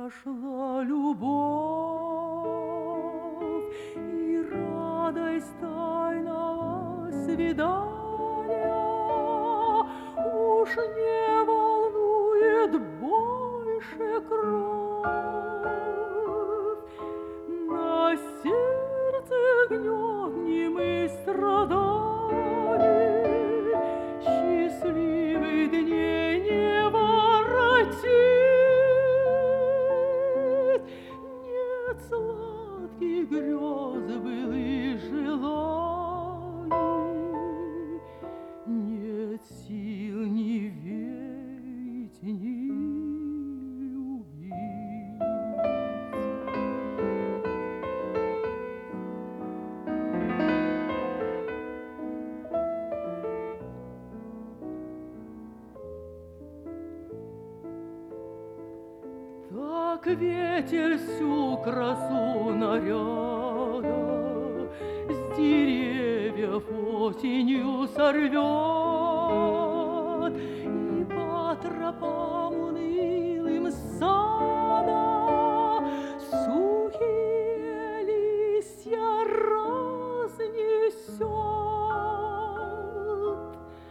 Прошла любовь и радость тайного свидания, уж не волнует больше кровь. На сердце гнет немых страданий, счастливых дней не воротить. Нет сладких грез былых желаний, нет сил ни верить, ни любить. Так ветер всю красу наряда с деревьев осенью сорвет, и по тропам унылым сада сухие листья разнесет.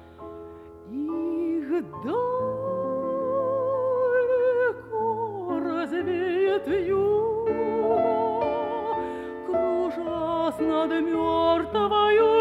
Их развеет вьюга, кружась над мертвою